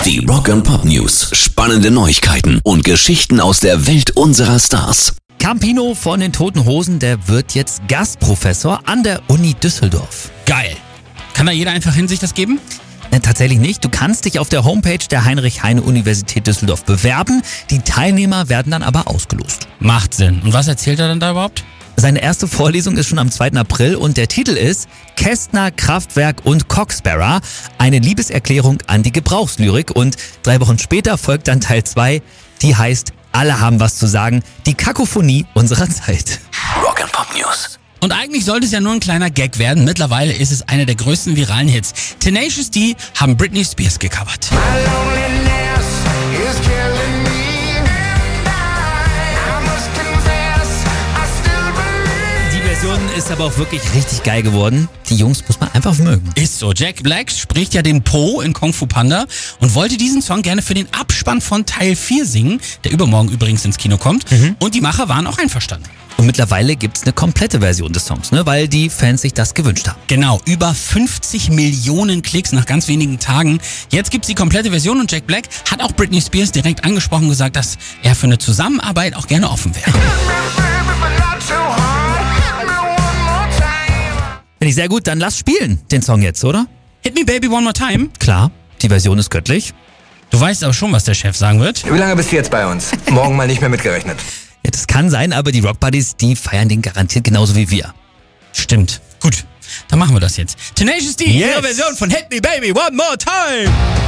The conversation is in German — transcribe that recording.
Die Rock & Pop News. Spannende Neuigkeiten und Geschichten aus der Welt unserer Stars. Campino von den Toten Hosen, der wird jetzt Gastprofessor an der Uni Düsseldorf. Geil. Kann da jeder einfach hin sich das geben? Tatsächlich nicht. Du kannst dich auf der Homepage der Heinrich-Heine-Universität Düsseldorf bewerben. Die Teilnehmer werden dann aber ausgelost. Macht Sinn. Und was erzählt er dann da überhaupt? Seine erste Vorlesung ist schon am 2. April und der Titel ist Kästner, Kraftwerk und Cocksparrow. Eine Liebeserklärung an die Gebrauchslyrik. Und 3 Wochen später folgt dann Teil 2, die heißt Alle haben was zu sagen, die Kakophonie unserer Zeit. Rock & Pop News. Und eigentlich sollte es ja nur ein kleiner Gag werden. Mittlerweile ist es einer der größten viralen Hits. Tenacious D haben Britney Spears gecovert. Die Version ist aber auch wirklich richtig geil geworden. Die Jungs muss man einfach mögen. Ist so. Jack Black spricht ja den Po in Kung Fu Panda und wollte diesen Song gerne für den Abspann von Teil 4 singen, der übermorgen übrigens ins Kino kommt. Und die Macher waren auch einverstanden. Und mittlerweile gibt's eine komplette Version des Songs, ne, weil die Fans sich das gewünscht haben. Genau, über 50 Millionen Klicks nach ganz wenigen Tagen. Jetzt gibt's die komplette Version und Jack Black hat auch Britney Spears direkt angesprochen und gesagt, dass er für eine Zusammenarbeit auch gerne offen wäre. Finde ich sehr gut, dann lass spielen den Song jetzt, oder? Hit Me Baby One More Time. Klar, die Version ist göttlich. Du weißt aber schon, was der Chef sagen wird. Wie lange bist du jetzt bei uns? Morgen mal nicht mehr mitgerechnet. Ja, das kann sein, aber die Rock Buddies, die feiern den garantiert genauso wie wir. Stimmt. Gut, dann machen wir das jetzt. Tenacious D, Yes. ihre Version von Hit Me Baby One More Time.